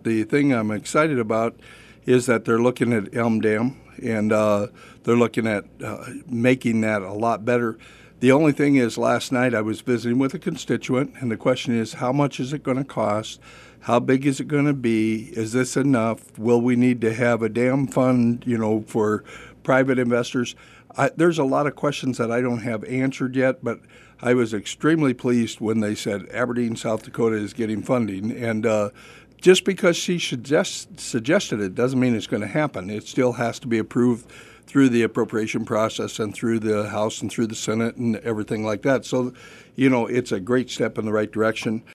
But the thing I'm excited about is that they're looking at Elm Dam, and they're looking at making that a lot better. The only thing is, last night I was visiting with a constituent, and the question is, how much is it going to cost? How big is it going to be? Is this enough? Will we need to have a dam fund, for private investors? There's a lot of questions that I don't have answered yet, but I was extremely pleased when they said Aberdeen, South Dakota is getting funding. And just because she suggested it doesn't mean it's going to happen. It still has to be approved through the appropriation process and through the House and through the Senate and everything like that. So, it's a great step in the right direction.